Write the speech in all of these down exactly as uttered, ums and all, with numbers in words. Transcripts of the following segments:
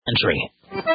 Country.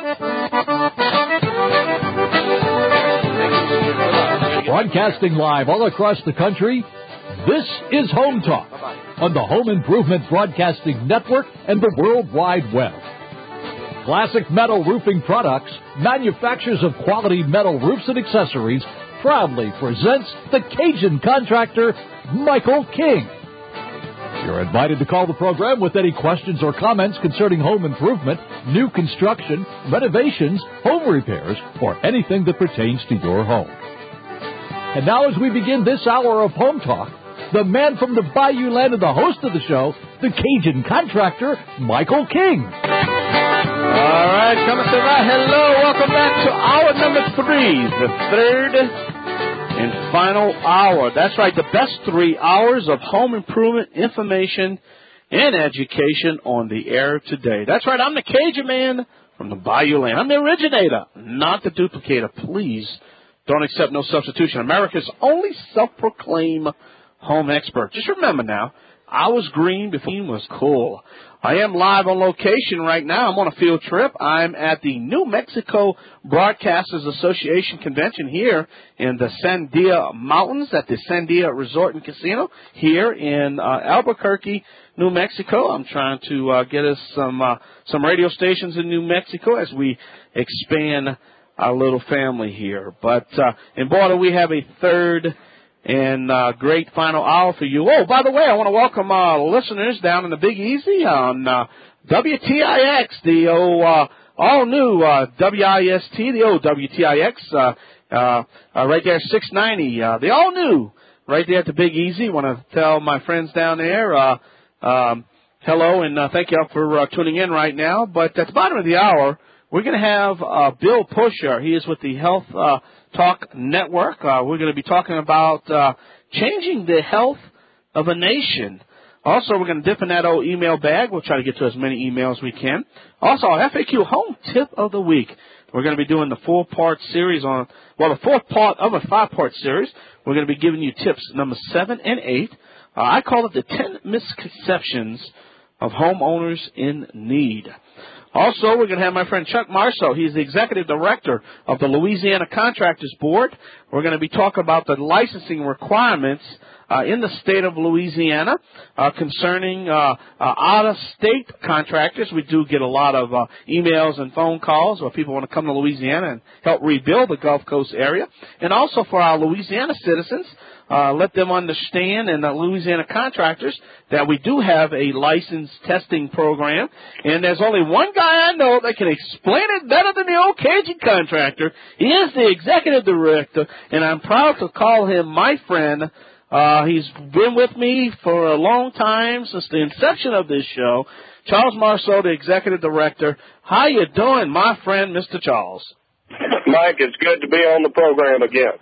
Broadcasting live all across the country, this is Home Talk on the Home Improvement Broadcasting Network and the World Wide Web. Classic Metal Roofing Products, manufacturers of quality metal roofs and accessories, proudly presents the Cajun contractor, Michael King. You're invited to call the program with any questions or comments concerning home improvement, new construction, renovations, home repairs, or anything that pertains to your home. And now as we begin this hour of Home Talk, the man from the Bayou Land and the host of the show, the Cajun contractor, Michael King. All right, coming to right. Hello, welcome back to hour number three, the third and final hour. That's right, the best three hours of home improvement information and education on the air today. That's right, I'm the Cajun man from the Bayou Land. I'm the originator, not the duplicator. Please don't accept no substitution. America's only self-proclaimed home expert. Just remember now, I was green before he was cool. I am live on location right now. I'm on a field trip. I'm at the New Mexico Broadcasters Association convention here in the Sandia Mountains at the Sandia Resort and Casino here in uh, Albuquerque, New Mexico. I'm trying to uh, get us some uh, some radio stations in New Mexico as we expand our little family here. But uh, in border, we have a third and uh, great final hour for you. Oh, by the way, I want to welcome uh, listeners down in the Big Easy on uh, W T I X, the old, uh, all-new uh, W I S T, the old W T I X, uh, uh, uh, right there, six ninety, uh, the all-new, right there at the Big Easy. Want to tell my friends down there, uh, um, hello, and uh, thank you all for uh, tuning in right now. But at the bottom of the hour, we're going to have uh, Bill Pusher. He is with the Health uh, Talk Network. Uh, we're going to be talking about uh, changing the health of a nation. Also, we're going to dip in that old email bag. We'll try to get to as many emails as we can. Also, our F A Q Home Tip of the Week. We're going to be doing the four-part series on, well, the fourth part of a five-part series. We're going to be giving you tips number seven and eight. Uh, I call it the ten misconceptions of homeowners in need. Also, we're going to have my friend Chuck Marceau. He's the executive director of the Louisiana Contractors Board. We're going to be talking about the licensing requirements uh, in the state of Louisiana uh, concerning uh, uh, out-of-state contractors. We do get a lot of uh, emails and phone calls where people want to come to Louisiana and help rebuild the Gulf Coast area. And also for our Louisiana citizens, Uh, let them understand, and the Louisiana contractors, that we do have a licensed testing program. And there's only one guy I know that can explain it better than the old Cajun contractor. He is the executive director, and I'm proud to call him my friend. Uh, he's been with me for a long time, since the inception of this show. Charles Marceau, the executive director. How you doing, my friend, Mister Charles? Mike, it's good to be on the program again.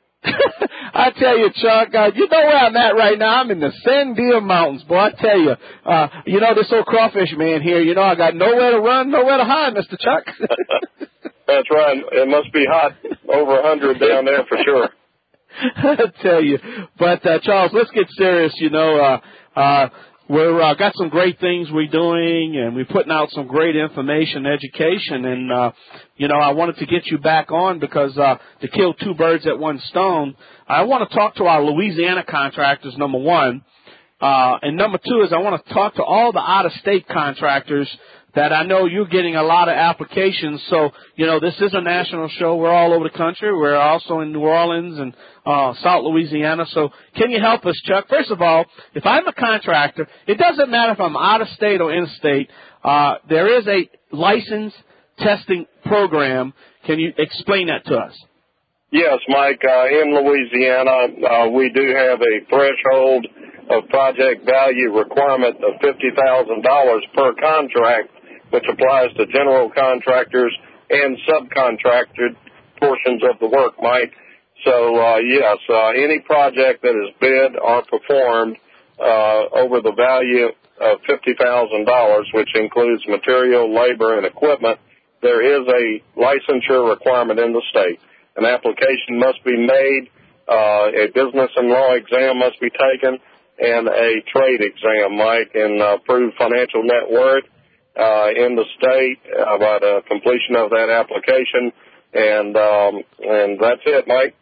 I tell you, Chuck, uh, you know where I'm at right now. I'm in the Sandia Mountains, boy. I tell you, uh, you know, this old crawfish man here, you know, I got nowhere to run, nowhere to hide, Mister Chuck. That's right. It must be hot over one hundred down there for sure. I tell you. But, uh, Charles, let's get serious, you know. Uh, uh, We're uh, got some great things we're doing, and we're putting out some great information, education, and, uh, you know, I wanted to get you back on because uh, to kill two birds at one stone, I want to talk to our Louisiana contractors, number one, uh, and number two is I want to talk to all the out-of-state contractors that I know you're getting a lot of applications. So, you know, this is a national show. We're all over the country. We're also in New Orleans and uh, South Louisiana. So can you help us, Chuck? First of all, if I'm a contractor, it doesn't matter if I'm out of state or in state. Uh, there is a license testing program. Can you explain that to us? Yes, Mike. Uh, in Louisiana, uh, we do have a threshold of project value requirement of fifty thousand dollars per contract, which applies to general contractors and subcontracted portions of the work, Mike. So, uh, yes, uh, any project that is bid or performed uh, over the value of fifty thousand dollars, which includes material, labor, and equipment, there is a licensure requirement in the state. An application must be made, uh, a business and law exam must be taken, and a trade exam, Mike, and uh, prove financial net worth. uh, in the state about uh, completion of that application. And um, and that's it, Mike.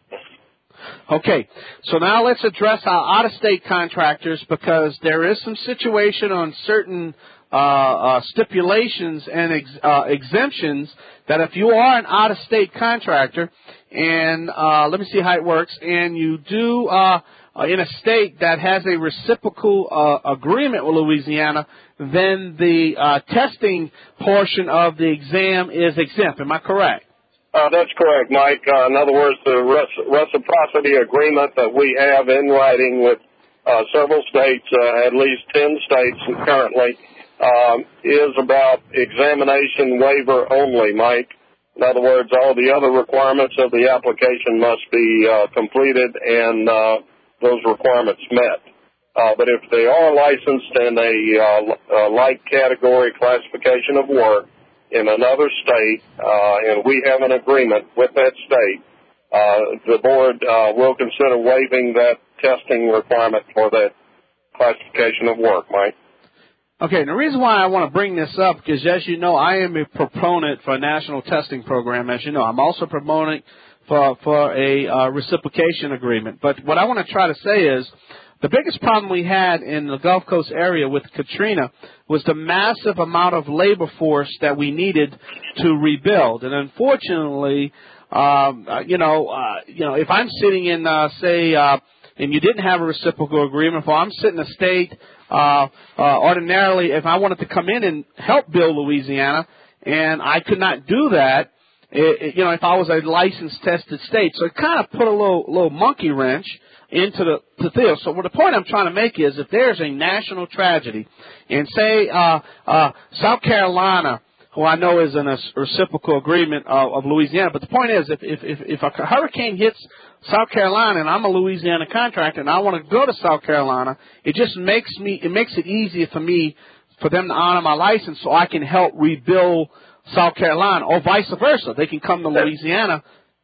Okay, so now let's address our out-of-state contractors, because there is some situation on certain uh, uh, stipulations and ex- uh, exemptions that if you are an out-of-state contractor, and uh, let me see how it works, and you do uh, in a state that has a reciprocal uh, agreement with Louisiana, then the uh, testing portion of the exam is exempt. Am I correct? Uh, that's correct, Mike. Uh, in other words, the res- reciprocity agreement that we have in writing with uh, several states, uh, at least ten states currently, um, is about examination waiver only, Mike. In other words, all the other requirements of the application must be uh, completed and uh, those requirements met. Uh, but if they are licensed in a, uh, a like category classification of work in another state, uh, and we have an agreement with that state, uh, the board uh, will consider waiving that testing requirement for that classification of work, Mike. Okay, and the reason why I want to bring this up, because as you know, I am a proponent for a national testing program. As you know, I'm also promoting for, for a uh, reciprocation agreement. But what I want to try to say is, the biggest problem we had in the Gulf Coast area with Katrina was the massive amount of labor force that we needed to rebuild. And unfortunately, um, uh, you know, uh, you know, if I'm sitting in, uh, say, uh, and you didn't have a reciprocal agreement, if I'm sitting in a state, uh, uh, ordinarily, if I wanted to come in and help build Louisiana, and I could not do that, it, it, you know, if I was a licensed, tested state. So it kind of put a little, little monkey wrench into the, the deal. So what the point I'm trying to make is, if there's a national tragedy, and say uh, uh, South Carolina, who I know is in a reciprocal agreement of, of Louisiana, but the point is, if, if, if, if a hurricane hits South Carolina and I'm a Louisiana contractor and I want to go to South Carolina, it just makes me, it makes it easier for me, for them to honor my license so I can help rebuild South Carolina, or vice versa. They can come to Louisiana.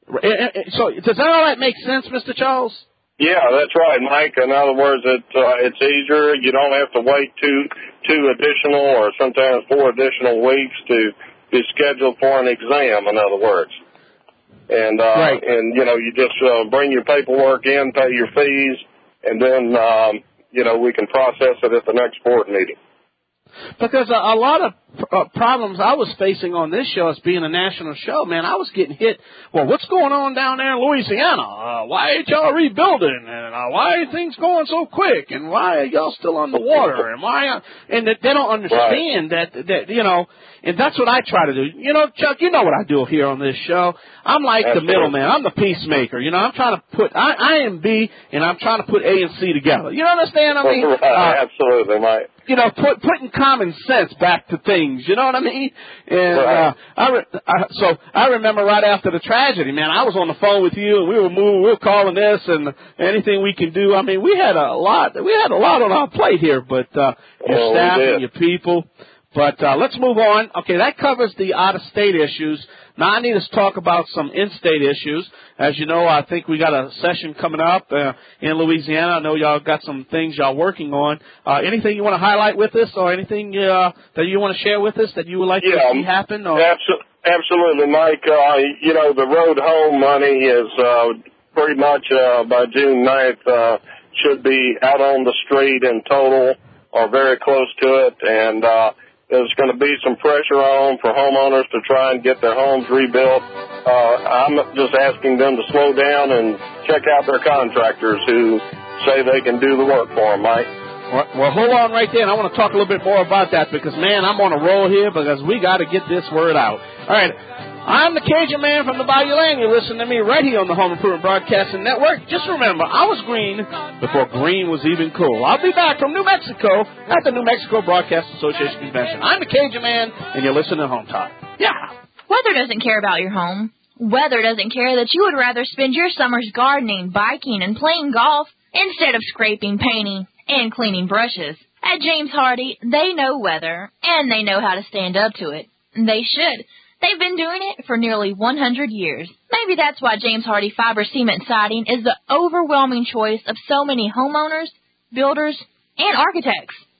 So does that all that make sense, Mister Charles? Yeah, that's right, Mike. In other words, it, uh, it's easier. You don't have to wait two two additional or sometimes four additional weeks to be scheduled for an exam, in other words. And, uh, right. and you know, you just uh, bring your paperwork in, pay your fees, and then, um, you know, we can process it at the next board meeting. Because a, a lot of uh, problems I was facing on this show, as being a national show, man, I was getting hit. Well, what's going on down there in Louisiana? Uh, why ain't y'all rebuilding? And uh, why are things going so quick? And why are y'all still underwater? And why? Uh, and that they don't understand right. that that you know. And that's what I try to do. You know, Chuck, you know what I do here on this show. I'm like Absolutely. the middleman. I'm the peacemaker. You know, I'm trying to put I, I am B, and I'm trying to put A and C together. You understand? I mean, right. uh, Absolutely, Mike. You know, put, putting common sense back to things. You know what I mean? And right. uh, I, re- I so I remember right after the tragedy, man, I was on the phone with you, and we were moving, we were calling this, and anything we can do. I mean, we had a lot. We had a lot on our plate here, but uh, your oh, staff and your people. But uh, let's move on. Okay, that covers the out-of-state issues. Now I need us to talk about some in-state issues. As you know, I think we got a session coming up uh, in Louisiana. I know y'all got some things y'all working on. Uh, anything you want to highlight with us, or anything uh, that you want to share with us that you would like yeah, to see happen? Or? Abso- absolutely, Mike. Uh, you know, the road home money is uh, pretty much uh, by June ninth uh, should be out on the street in total or very close to it, and uh, there's going to be some pressure on for homeowners to try and get their homes rebuilt. Uh, I'm just asking them to slow down and check out their contractors who say they can do the work for them, Mike. Well, well, hold on right there, and I want to talk a little bit more about that because, man, I'm on a roll here because we got to get this word out. All right. I'm the Cajun man from the Bayou Land. You're listening to me right here on the Home Improvement Broadcasting Network. Just remember, I was green before green was even cool. I'll be back from New Mexico at the New Mexico Broadcast Association Convention. I'm the Cajun man, and you're listening to Home Talk. Yeah. Weather doesn't care about your home. Weather doesn't care that you would rather spend your summers gardening, biking, and playing golf instead of scraping, painting, and cleaning brushes. At James Hardie, they know weather, and they know how to stand up to it. They should. They've been doing it for nearly one hundred years. Maybe that's why James Hardie Fiber Cement Siding is the overwhelming choice of so many homeowners, builders, and architects.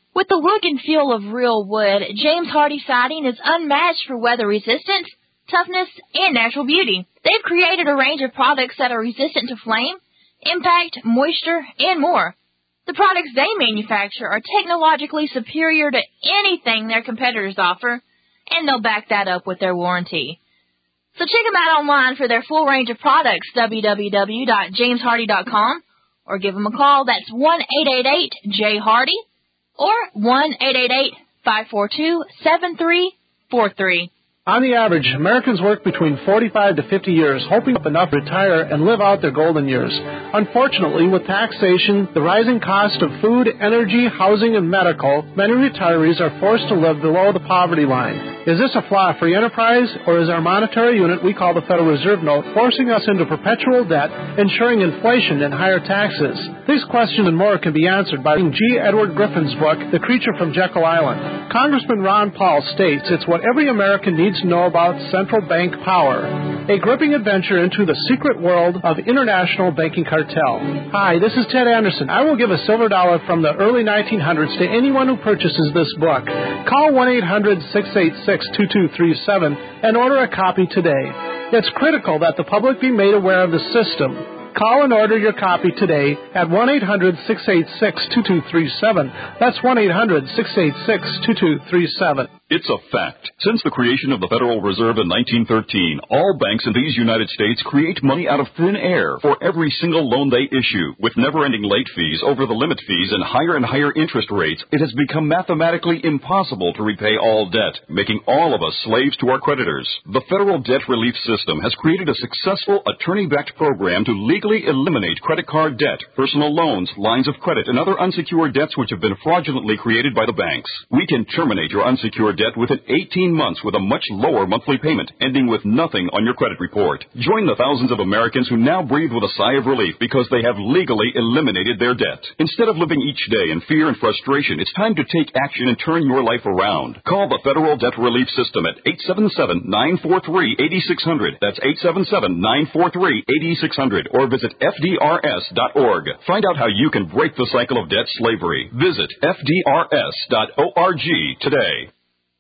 With the look and feel of real wood, James Hardie Siding is unmatched for weather resistance, toughness, and natural beauty. They've created a range of products that are resistant to flame, impact, moisture, and more. The products they manufacture are technologically superior to anything their competitors offer, and they'll back that up with their warranty. So check them out online for their full range of products, w w w dot james hardie dot com, or give them a call. That's one eight eight eight J Hardie or one eight eight eight, five four two, seven three four three. On the average, Americans work between forty-five to fifty years, hoping up enough to retire and live out their golden years. Unfortunately, with taxation, the rising cost of food, energy, housing, and medical, many retirees are forced to live below the poverty line. Is this a flaw free enterprise, or is our monetary unit we call the Federal Reserve Note forcing us into perpetual debt, ensuring inflation and higher taxes? These questions and more can be answered by G. Edward Griffin's book, The Creature from Jekyll Island. Congressman Ron Paul states it's what every American needs to know about central bank power. A gripping adventure into the secret world of international banking cartel. Hi, this is Ted Anderson. I will give a silver dollar from the early nineteen hundreds to anyone who purchases this book. Call one eight hundred, six eight six, two two three seven and order a copy today. It's critical that the public be made aware of the system. Call and order your copy today at one eight hundred, six eight six, two two three seven. That's one eight hundred, six eight six, two two three seven. It's a fact. Since the creation of the Federal Reserve in nineteen thirteen, all banks in these United States create money out of thin air for every single loan they issue. With never-ending late fees, over-the-limit fees, and higher and higher interest rates, it has become mathematically impossible to repay all debt, making all of us slaves to our creditors. The Federal Debt Relief System has created a successful attorney-backed program to legally eliminate credit card debt, personal loans, lines of credit, and other unsecured debts which have been fraudulently created by the banks. We can terminate your unsecured debt within eighteen months with a much lower monthly payment, ending with nothing on your credit report. Join the thousands of Americans who now breathe with a sigh of relief because they have legally eliminated their debt. Instead of living each day in fear and frustration, it's time to take action and turn your life around. Call the Federal Debt Relief System at eight seven seven, nine four three, eight six zero zero. That's eight seven seven, nine four three, eight six zero zero. Or visit F D R S dot org. Find out how you can break the cycle of debt slavery. Visit F D R S dot org today.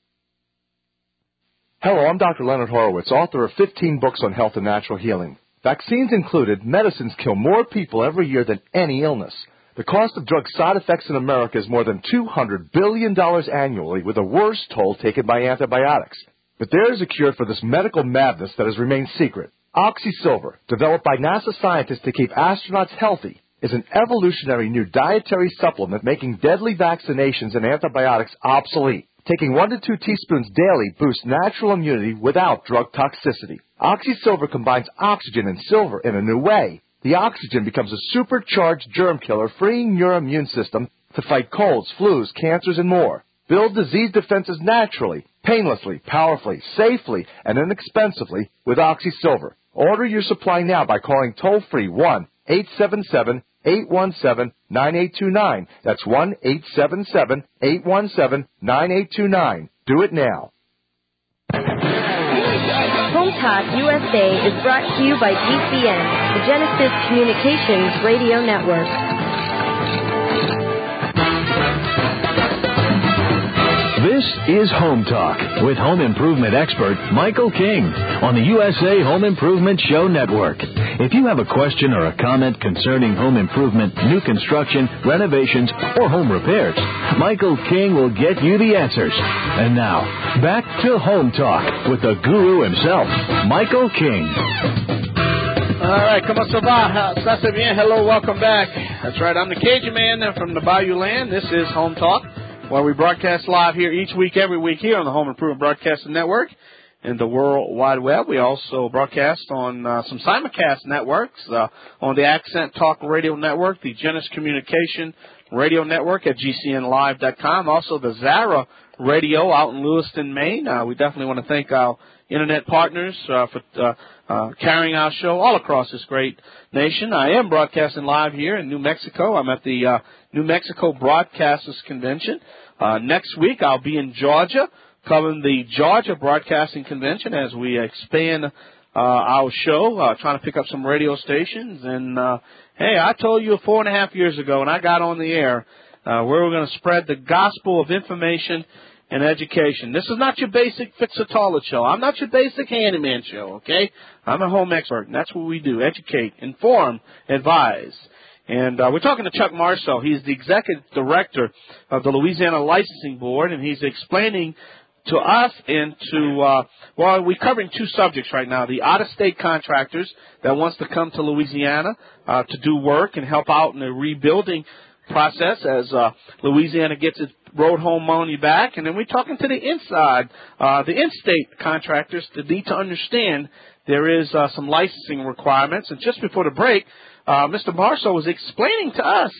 Hello, I'm Doctor Leonard Horowitz, author of fifteen books on health and natural healing. Vaccines included, medicines kill more people every year than any illness. The cost of drug side effects in America is more than two hundred billion dollars annually, with the worst toll taken by antibiotics. But there is a cure for this medical madness that has remained secret. OxySilver, developed by NASA scientists to keep astronauts healthy, is an evolutionary new dietary supplement making deadly vaccinations and antibiotics obsolete. Taking one to two teaspoons daily boosts natural immunity without drug toxicity. OxySilver combines oxygen and silver in a new way. The oxygen becomes a supercharged germ killer, freeing your immune system to fight colds, flus, cancers, and more. Build disease defenses naturally, painlessly, powerfully, safely, and inexpensively with OxySilver. Order your supply now by calling toll-free one eight seven seven, eight one seven, nine eight two nine. That's one eight seven seven, eight one seven, nine eight two nine. Do it now. Home Talk U S A is brought to you by G C N, the Genesis Communications Radio Network. This is Home Talk with home improvement expert Michael King on the U S A Home Improvement Show Network. If you have a question or a comment concerning home improvement, new construction, renovations, or home repairs, Michael King will get you the answers. And now, back to Home Talk with the guru himself, Michael King. All right, como se va? Stase bien? Hello, welcome back. That's right, I'm the Cajun man from the Bayou Land. This is Home Talk, where we broadcast live here each week, every week here on the Home Improvement Broadcasting Network and the World Wide Web. We also broadcast on uh, some simulcast networks, uh, on the Accent Talk Radio Network, the Genesis Communication Radio Network at G C N live dot com, also the Zara Radio out in Lewiston, Maine. Uh, we definitely want to thank our Internet partners uh, for uh, uh, carrying our show all across this great nation. I am broadcasting live here in New Mexico. I'm at the uh, New Mexico Broadcasters Convention. Uh, next week, I'll be in Georgia covering the Georgia Broadcasting Convention as we expand uh, our show, uh, trying to pick up some radio stations. And, uh, hey, I told you four and a half years ago when I got on the air uh, where we're going to spread the gospel of information and education. This is not your basic Fix-a-Toilet show. I'm not your basic handyman show, okay? I'm a home expert, and that's what we do, educate, inform, advise. And uh, we're talking to Chuck Marceau. He's the executive director of the Louisiana Licensing Board, and he's explaining to us and to, uh, well, we're covering two subjects right now, the out-of-state contractors that wants to come to Louisiana uh, to do work and help out in the rebuilding process as uh, Louisiana gets its road home money back. And then we're talking to the inside, uh, the in-state contractors that need to understand there is uh, some licensing requirements. And just before the break, uh, Mister Marceau was explaining to us,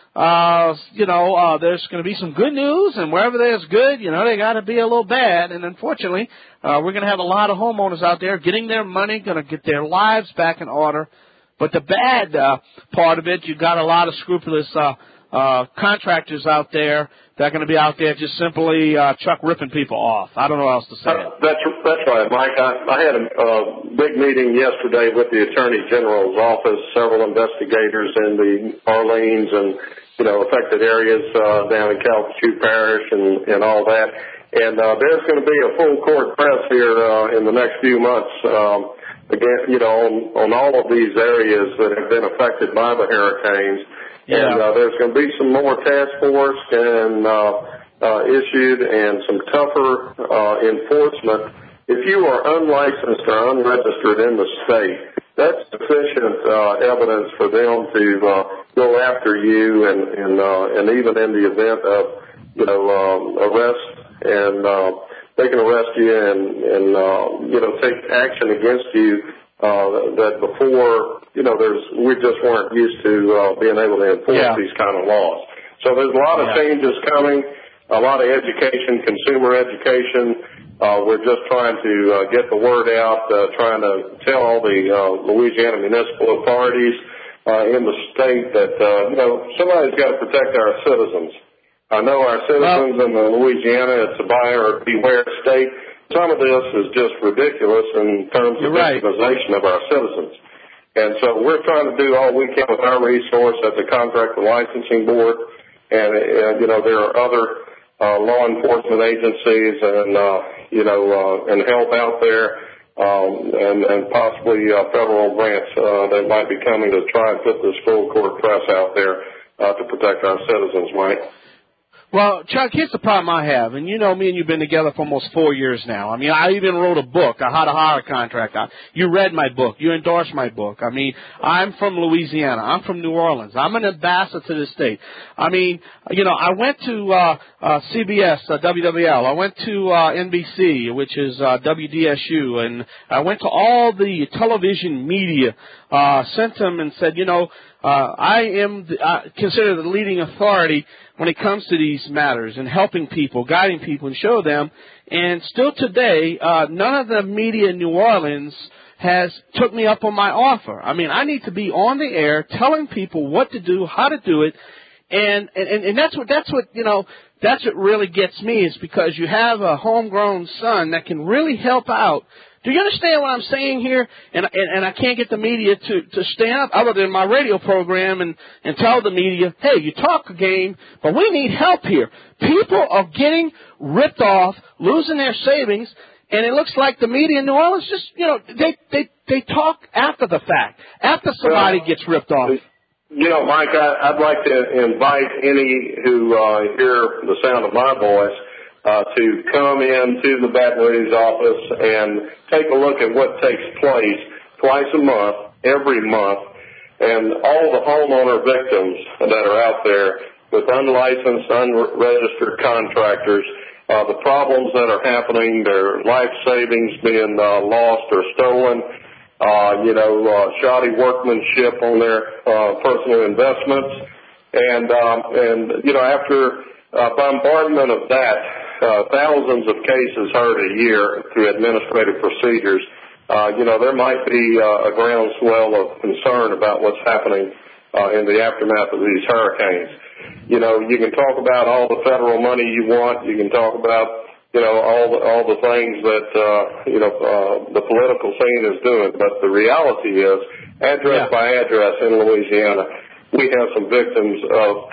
uh, you know, uh, there's going to be some good news, and wherever there's good, you know, they got to be a little bad. And unfortunately, uh, we're going to have a lot of homeowners out there getting their money, going to get their lives back in order. But the bad uh, part of it, you got a lot of scrupulous uh, uh, contractors out there that are going to be out there just simply uh, Chuck ripping people off. I don't know what else to say. Uh, that's that's right, Mike. I, I had a uh, big meeting yesterday with the Attorney General's office, several investigators in the Orleans and you know affected areas uh, down in Calcasieu Parish and, and all that. And uh, there's going to be a full court press here uh, in the next few months. Um, again, you know, on, on all of these areas that have been affected by the hurricanes. Yeah. And uh, there's going to be some more task force and uh, uh, issued and some tougher uh, enforcement. If you are unlicensed or unregistered in the state, that's sufficient uh, evidence for them to uh, go after you and and, uh, and even in the event of, you know, um, arrest and uh, they can arrest you and, and uh, you know, take action against you. Uh, that before, you know, there's we just weren't used to uh, being able to enforce yeah. these kind of laws. So there's a lot of yeah. changes coming, a lot of education, consumer education. Uh, we're just trying to uh, get the word out, uh, trying to tell all the uh, Louisiana municipal authorities uh, in the state that, uh, you know, somebody's got to protect our citizens. I know our citizens well, in Louisiana, it's a buyer beware state. Some of this is just ridiculous in terms of right. victimization of our citizens. And so we're trying to do all we can with our resource at the Contractor Licensing Board. And, uh, you know, there are other uh, law enforcement agencies and, uh, you know, uh, and help out there um, and, and possibly uh, federal grants uh, that might be coming to try and put this full court press out there uh, to protect our citizens, Mike. Well, Chuck, here's the problem I have, and you know me and you've been together for almost four years now. I mean, I even wrote a book, How to Hire a Contractor. You read my book. You endorsed my book. I mean, I'm from Louisiana. I'm from New Orleans. I'm an ambassador to the state. I mean, you know, I went to uh, uh, C B S, uh, W W L. I went to uh, N B C, which is uh, W D S U, and I went to all the television media, uh, sent them and said, you know, uh, I am the, uh, considered the leading authority when it comes to these matters and helping people, guiding people, and show them. And still today, uh, none of the media in New Orleans has took me up on my offer. I mean, I need to be on the air telling people what to do, how to do it, and and, and that's what that's what you know. That's what really gets me is because you have a homegrown son that can really help out. Do you understand what I'm saying here? And, and, and I can't get the media to, to stand up other than my radio program and, and tell the media, hey, you talk a game, but we need help here. People are getting ripped off, losing their savings, and it looks like the media in New Orleans just, you know, they, they, they talk after the fact, after somebody well, gets ripped off. You know, Mike, I, I'd like to invite any who uh, hear the sound of my voice Uh, to come into the Baton Rouge office and take a look at what takes place twice a month, every month, and all the homeowner victims that are out there with unlicensed, unregistered contractors, uh, the problems that are happening, their life savings being uh, lost or stolen, uh, you know, uh, shoddy workmanship on their uh, personal investments, and um, and you know, after uh, bombardment of that. Uh, thousands of cases heard a year through administrative procedures, uh, you know, there might be uh, a groundswell of concern about what's happening uh, in the aftermath of these hurricanes. You know, you can talk about all the federal money you want. You can talk about, you know, all the, all the things that, uh, you know, uh, the political scene is doing. But the reality is, address yeah. by address in Louisiana, we have some victims of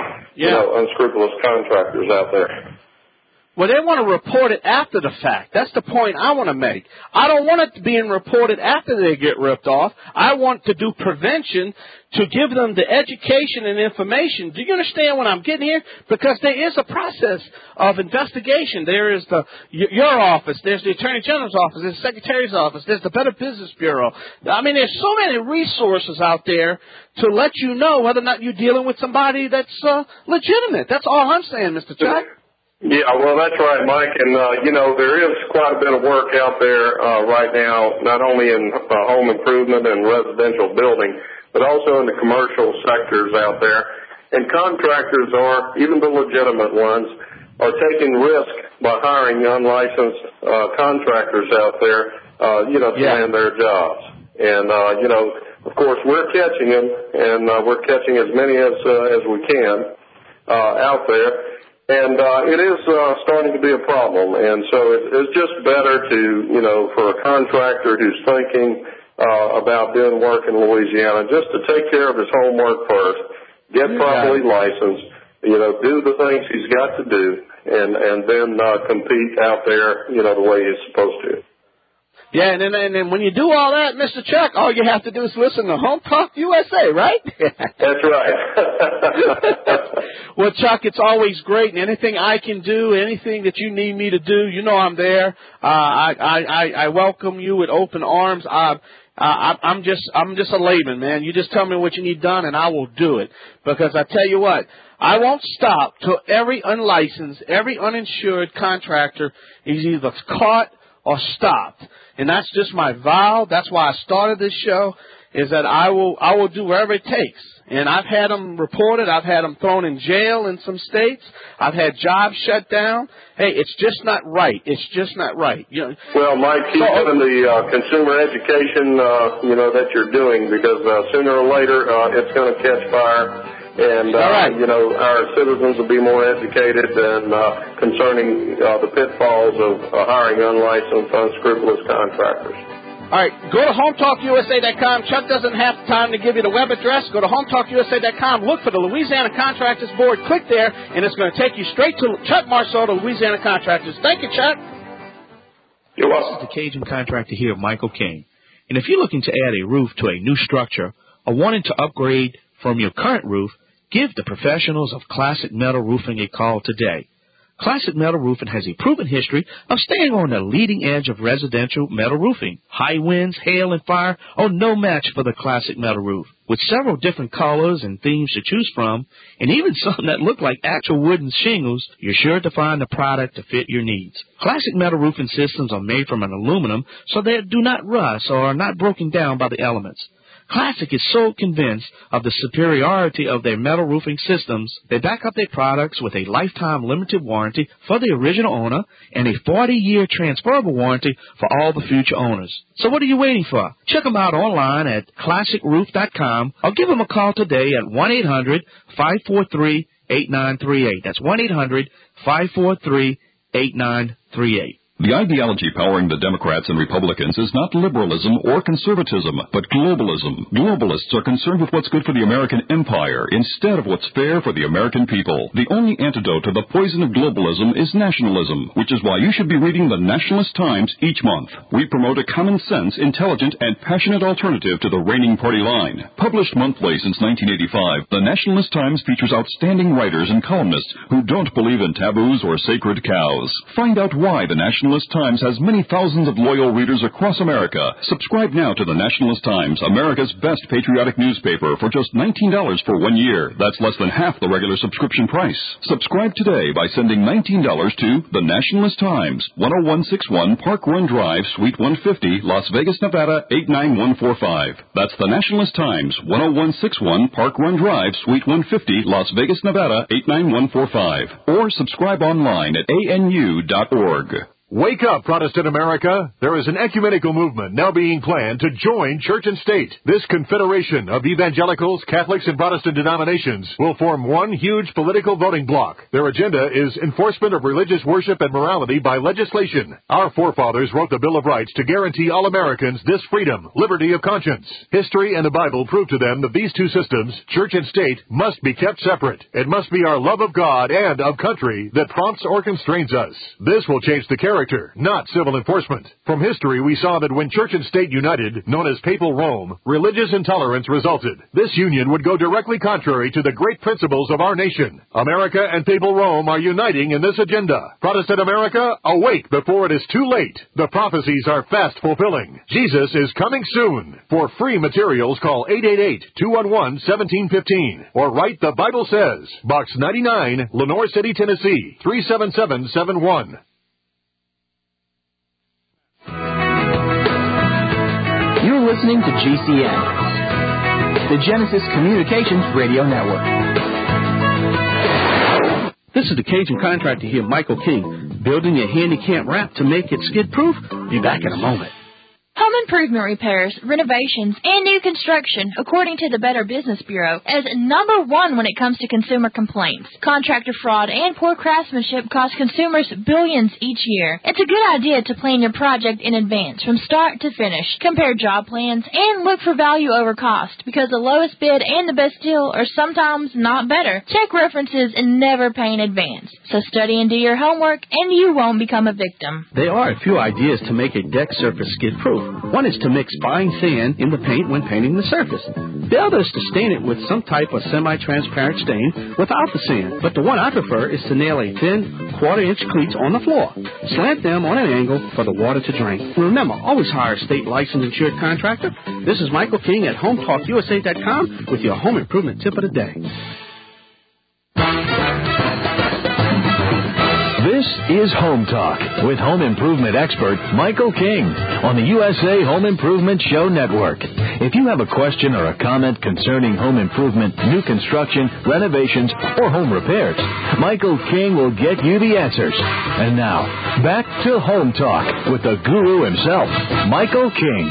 you know, unscrupulous contractors out there. Well, they want to report it after the fact. That's the point I want to make. I don't want it being reported after they get ripped off. I want to do prevention to give them the education and information. Do you understand what I'm getting here? Because there is a process of investigation. There is the your office. There's the Attorney General's office. There's the Secretary's office. There's the Better Business Bureau. I mean, there's so many resources out there to let you know whether or not you're dealing with somebody that's uh, legitimate. That's all I'm saying, Mister Chuck. Yeah, well, that's right, Mike. And, uh, you know, there is quite a bit of work out there uh, right now, not only in uh, home improvement and residential building, but also in the commercial sectors out there. And contractors are, even the legitimate ones, are taking risk by hiring unlicensed uh, contractors out there, uh, you know, to yeah. land their jobs. And, uh, you know, of course, we're catching them, and uh, we're catching as many as, uh, as we can uh, out there. And uh, it is uh, starting to be a problem, and so it, it's just better to, you know, for a contractor who's thinking uh, about doing work in Louisiana, just to take care of his homework first, get yeah. properly licensed, you know, do the things he's got to do, and and then uh, compete out there, you know, the way he's supposed to. Yeah, and then, and then when you do all that, Mister Chuck, all you have to do is listen to Home Talk U S A, right? That's right. Well, Chuck, it's always great, and anything I can do, anything that you need me to do, you know I'm there. Uh, I, I, I welcome you with open arms. I, I, I'm just I'm just a layman, man. You just tell me what you need done, and I will do it. Because I tell you what, I won't stop till every unlicensed, every uninsured contractor is either caught or stopped. And that's just my vow. That's why I started this show, is that I will I will do whatever it takes. And I've had them reported. I've had them thrown in jail in some states. I've had jobs shut down. Hey, it's just not right. It's just not right. You know, well, Mike, keep so, doing the uh, consumer education, uh, you know, that you're doing, because uh, sooner or later uh, it's going to catch fire. And, uh, right. you know, our citizens will be more educated and, uh, concerning uh, the pitfalls of uh, hiring unlicensed, unscrupulous contractors. All right, go to home talk U S A dot com. Chuck doesn't have time to give you the web address. Go to home talk U S A dot com. Look for the Louisiana Contractors Board. Click there, and it's going to take you straight to Chuck Marceau, the Louisiana Contractors. Thank you, Chuck. You're welcome. This is the Cajun Contractor here, Michael King. And if you're looking to add a roof to a new structure or wanting to upgrade from your current roof, give the professionals of Classic Metal Roofing a call today. Classic Metal Roofing has a proven history of staying on the leading edge of residential metal roofing. High winds, hail, and fire are no match for the Classic Metal Roof. With several different colors and themes to choose from, and even some that look like actual wooden shingles, you're sure to find the product to fit your needs. Classic Metal Roofing systems are made from an aluminum so they do not rust or are not broken down by the elements. Classic is so convinced of the superiority of their metal roofing systems, they back up their products with a lifetime limited warranty for the original owner and a forty-year transferable warranty for all the future owners. So what are you waiting for? Check them out online at classic roof dot com or give them a call today at one eight hundred, five four three, eight nine three eight. That's one eight hundred, five four three, eight nine three eight. The ideology powering the Democrats and Republicans is not liberalism or conservatism, but globalism. Globalists are concerned with what's good for the American empire instead of what's fair for the American people. The only antidote to the poison of globalism is nationalism, which is why you should be reading the Nationalist Times each month. We promote a common sense, intelligent, and passionate alternative to the reigning party line. Published monthly since nineteen eighty-five, the Nationalist Times features outstanding writers and columnists who don't believe in taboos or sacred cows. Find out why the Nationalist Times has many thousands of loyal readers across America. Subscribe now to the Nationalist Times, America's best patriotic newspaper, for just nineteen dollars for one year. That's less than half the regular subscription price. Subscribe today by sending nineteen dollars to the Nationalist Times, one oh one six one Park Run Drive, Suite one fifty, Las Vegas, Nevada, eight nine one four five. That's the Nationalist Times, one oh one six one Park Run Drive, Suite one fifty, Las Vegas, Nevada, eight nine one four five. Or subscribe online at A N U dot org. Wake up, Protestant America. There is an ecumenical movement now being planned to join church and state. This confederation of evangelicals, Catholics, and Protestant denominations will form one huge political voting bloc. Their agenda is enforcement of religious worship and morality by legislation. Our forefathers wrote the Bill of Rights to guarantee all Americans this freedom, liberty of conscience. History and the Bible prove to them that these two systems, church and state, must be kept separate. It must be our love of God and of country that prompts or constrains us. This will change the character, not civil enforcement. From history, we saw that when church and state united, known as Papal Rome, religious intolerance resulted. This union would go directly contrary to the great principles of our nation. America and Papal Rome are uniting in this agenda. Protestant America, awake before it is too late. The prophecies are fast fulfilling. Jesus is coming soon. For free materials, call eight eight eight, two one one, one seven one five or write The Bible Says, Box ninety-nine, Lenore City, Tennessee, three seven seven seven one. You're listening to G C N, the Genesis Communications Radio Network. This is the Cajun contractor here, Michael King, building a handicap ramp to make it skid-proof. Be back in a moment. Home improvement repairs, renovations, and new construction, according to the Better Business Bureau, is number one when it comes to consumer complaints. Contractor fraud and poor craftsmanship cost consumers billions each year. It's a good idea to plan your project in advance, from start to finish. Compare job plans and look for value over cost, because the lowest bid and the best deal are sometimes not better. Check references and never pay in advance. So study and do your homework, and you won't become a victim. There are a few ideas to make a deck surface skid-proof. One is to mix fine sand in the paint when painting the surface. The other is to stain it with some type of semi-transparent stain without the sand. But the one I prefer is to nail a thin quarter-inch cleats on the floor. Slant them on an angle for the water to drain. Remember, always hire a state licensed insured contractor. This is Michael King at home talk U S A dot com with your home improvement tip of the day. This is Home Talk with home improvement expert Michael King on the U S A Home Improvement Show Network. If you have a question or a comment concerning home improvement, new construction, renovations, or home repairs, Michael King will get you the answers. And now, back to Home Talk with the guru himself, Michael King.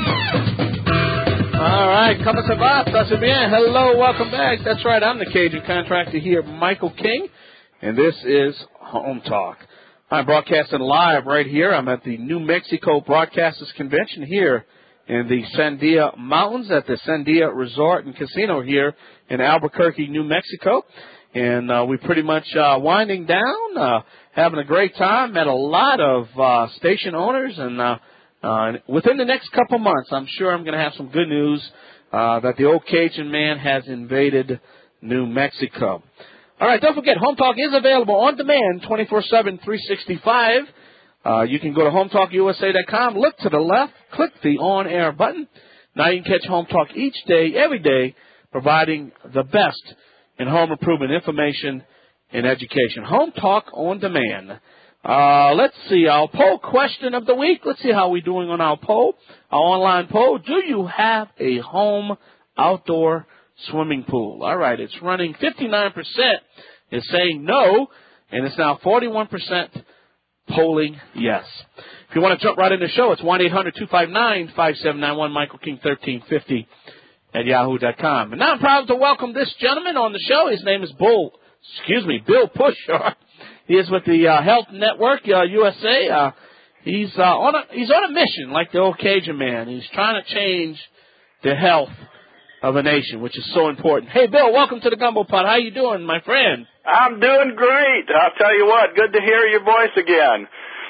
All right, como se va? Está bien? Hello, welcome back. That's right, I'm the Cajun contractor here, Michael King, and this is Home Talk. I'm broadcasting live right here. I'm at the New Mexico Broadcasters Convention here in the Sandia Mountains at the Sandia Resort and Casino here in Albuquerque, New Mexico. And uh, we're pretty much uh, winding down, uh, having a great time. Met a lot of uh, station owners. And uh, uh, within the next couple months, I'm sure I'm going to have some good news uh, that the old Cajun man has invaded New Mexico. All right, don't forget, Home Talk is available on demand twenty-four seven, three sixty-five. Uh, you can go to home talk U S A dot com, look to the left, click the on-air button. Now you can catch Home Talk each day, every day, providing the best in home improvement information and education. Home Talk on demand. Uh, let's see, our poll question of the week. Let's see how we're doing on our poll, our online poll. Do you have a home outdoor swimming pool? All right, it's running fifty-nine percent is saying no, and it's now forty-one percent polling yes. If you want to jump right in the show, it's one eight hundred, two five nine, five seven nine one, Michael King thirteen fifty at yahoo dot com. And now I'm proud to welcome this gentleman on the show. His name is Bull, excuse me, Bill Pusher. He is with the uh, Health Network uh, U S A. Uh, he's uh, on a he's on a mission like the old Cajun man. He's trying to change the health of a nation, which is so important. Hey, Bill, welcome to the Gumbo Pot. How you doing, my friend? I'm doing great. I'll tell you what, good to hear your voice again.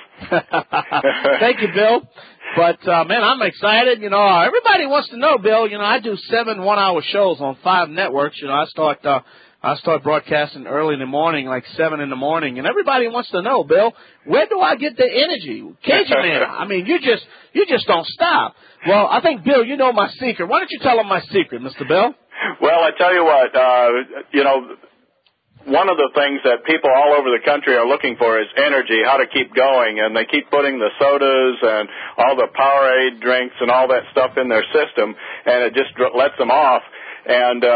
Thank you, Bill. But, uh, man, I'm excited. You know, everybody wants to know, Bill, you know, I do seven one-hour shows on five networks. You know, I start uh, I start broadcasting early in the morning, like seven in the morning, and everybody wants to know, Bill, where do I get the energy? Cajun man, I mean, you just you just don't stop. Well, I think, Bill, you know my secret. Why don't you tell them my secret, Mister Bill? Well, I tell you what, uh, you know, one of the things that people all over the country are looking for is energy, how to keep going, and they keep putting the sodas and all the Powerade drinks and all that stuff in their system, and it just lets them off. And uh,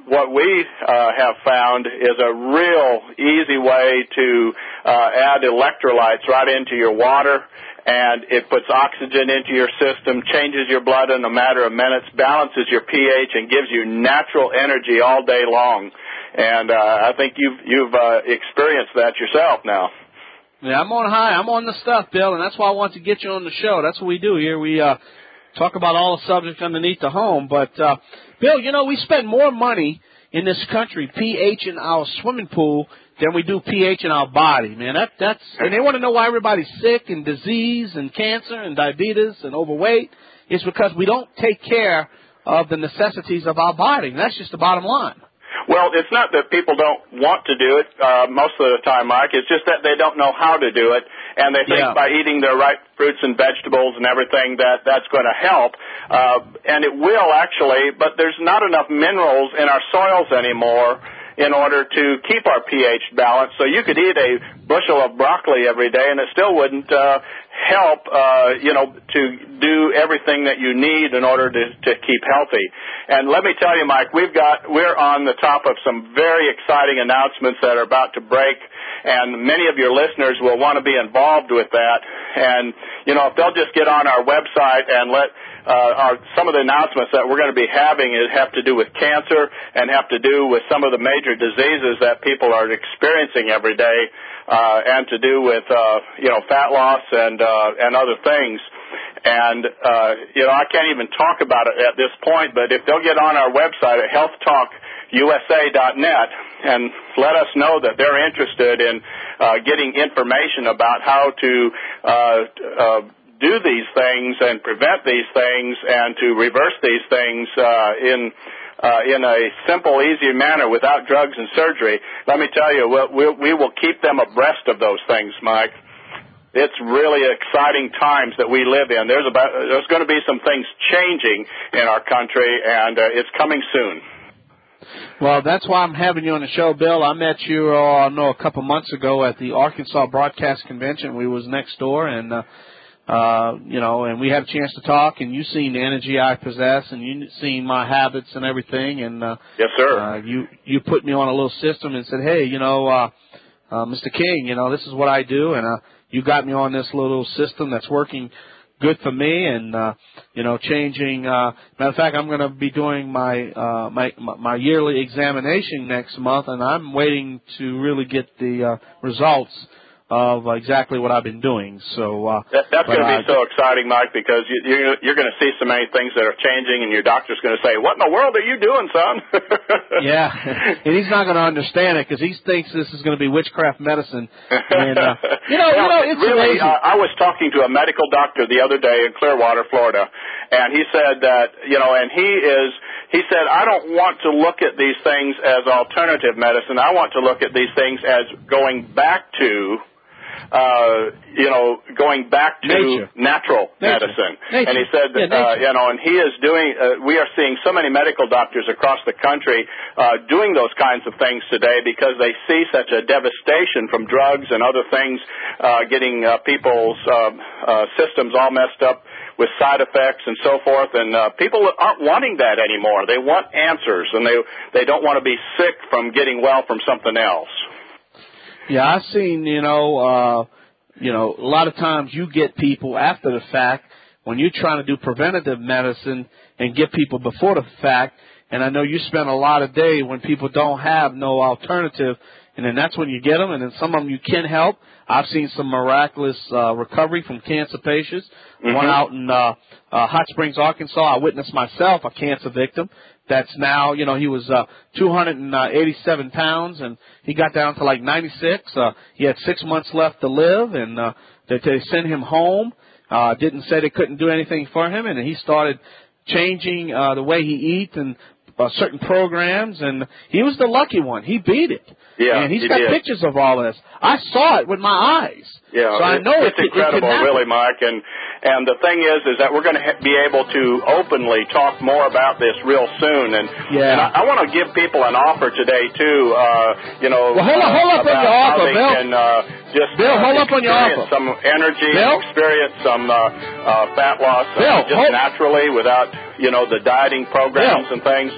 what we uh, have found is a real easy way to uh, add electrolytes right into your water, and it puts oxygen into your system, changes your blood in a matter of minutes, balances your pH, and gives you natural energy all day long. And uh, I think you've you've uh, experienced that yourself now. Yeah, I'm on high. I'm on the stuff, Bill, and that's why I want to get you on the show. That's what we do here. We uh, talk about all the subjects underneath the home. But, uh, Bill, you know, we spend more money in this country pH in our swimming pool than we do pH in our body, man. That, that's and they want to know why everybody's sick and disease and cancer and diabetes and overweight. It's because we don't take care of the necessities of our body. And that's just the bottom line. Well, it's not that people don't want to do it uh, most of the time, Mike. It's just that they don't know how to do it, and they think yeah. by eating their right fruits and vegetables and everything that that's going to help, uh, and it will actually, but there's not enough minerals in our soils anymore in order to keep our pH balanced. So you could eat a bushel of broccoli every day, and it still wouldn't uh, help, uh, you know, to do everything that you need in order to, to keep healthy. And let me tell you, Mike, we've got, we're on the top of some very exciting announcements that are about to break, and many of your listeners will want to be involved with that. And, you know, if they'll just get on our website and let uh, our, some of the announcements that we're going to be having is have to do with cancer and have to do with some of the major diseases that people are experiencing every day, uh, and to do with, uh, you know, fat loss and, uh, and other things. And, uh, you know, I can't even talk about it at this point, but if they'll get on our website at health talk U S A dot net and let us know that they're interested in uh, getting information about how to uh, uh, do these things and prevent these things and to reverse these things uh, in uh, in a simple, easy manner without drugs and surgery, let me tell you, we'll, we'll, we will keep them abreast of those things, Mike. It's really exciting times that we live in. There's about there's going to be some things changing in our country, and uh, it's coming soon. Well, that's why I'm having you on the show, Bill. I met you, uh, I know, a couple months ago at the Arkansas Broadcast Convention. We was next door, and uh, uh, you know, and we had a chance to talk. And you seen the energy I possess, and you seen my habits and everything. And uh, yes, sir. Uh, you you put me on a little system and said, hey, you know, uh, uh, Mister King, you know, this is what I do, and uh, you got me on this little system that's working good for me, and uh, you know, changing. Uh, matter of fact, I'm going to be doing my, uh, my my yearly examination next month, and I'm waiting to really get the uh, results of uh, exactly what I've been doing. So uh, that, that's going to be uh, so exciting, Mike, because you, you're, you're going to see so many things that are changing, and your doctor's going to say, "What in the world are you doing, son?" Yeah, and he's not going to understand it because he thinks this is going to be witchcraft medicine. And uh, you know, well, you know, it's really. amazing. Uh, I was talking to a medical doctor the other day in Clearwater, Florida, and he said that you know, and he is. He said, I don't want to look at these things as alternative medicine. I want to look at these things as going back to. Uh, you know, going back to Nature. natural Nature. medicine. Nature. And he said, that, yeah, uh, you know, and he is doing, uh, we are seeing so many medical doctors across the country uh, doing those kinds of things today because they see such a devastation from drugs and other things uh, getting uh, people's uh, uh, systems all messed up with side effects and so forth. And uh, people aren't wanting that anymore. They want answers, and they, they don't want to be sick from getting well from something else. Yeah, I've seen, you know, uh, you know, a lot of times you get people after the fact when you're trying to do preventative medicine and get people before the fact. And I know you spend a lot of day when people don't have no alternative, and then that's when you get them. And then some of them you can help. I've seen some miraculous uh, recovery from cancer patients. Mm-hmm. One out in uh, uh, Hot Springs, Arkansas, I witnessed myself, a cancer victim. That's now, you know, he was uh, two hundred eighty-seven pounds, and he got down to like ninety-six. Uh, he had six months left to live, and uh, they, they sent him home. Uh, didn't say they couldn't do anything for him, and he started changing uh, the way he eats and uh, certain programs, and he was the lucky one. He beat it. Yeah, and he's he got did. pictures of all this. I saw it with my eyes. Yeah, so I it, know it's it, incredible, it can really, Mike. And and the thing is, is that we're going to ha- be able to openly talk more about this real soon. And, yeah. and I, I want to give people an offer today too. Uh, you know, well, hold, uh, on, hold up on your how offer, they Bill. Can, uh, just Bill, uh, hold up on your offer. Some energy, Bill? experience some uh, uh, fat loss, Bill, uh, just hold. naturally without you know the dieting programs Bill. and things.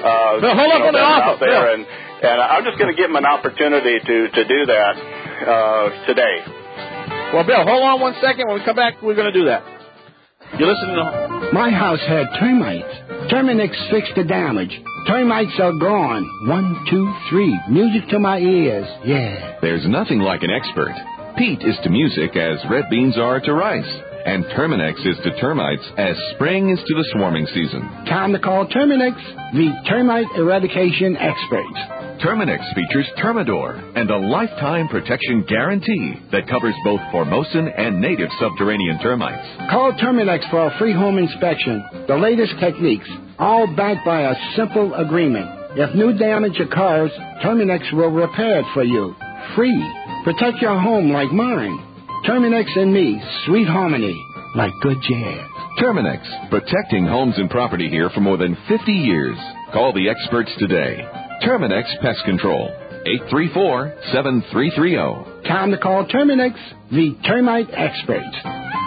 uh, Bill, hold you up know, on the that are offer, out there, Bill. and and I'm just going to give them an opportunity to to do that uh, today. Well, Bill, hold on one second. When we come back, we're going to do that. You're listening to... My house had termites. Terminix fixed the damage. Termites are gone. One, two, three. Music to my ears. Yeah. There's nothing like an expert. Peat is to music as red beans are to rice. And Terminix is to termites as spring is to the swarming season. Time to call Terminix, the termite eradication experts. Terminix features Termidor and a lifetime protection guarantee that covers both Formosan and native subterranean termites. Call Terminix for a free home inspection. The latest techniques, all backed by a simple agreement. If new damage occurs, Terminix will repair it for you. Free. Protect your home like mine. Terminix and me, sweet harmony, like good jazz. Terminix, protecting homes and property here for more than fifty years. Call the experts today. Terminix Pest Control, eight three four, seven three three zero. Time to call Terminix, the termite experts.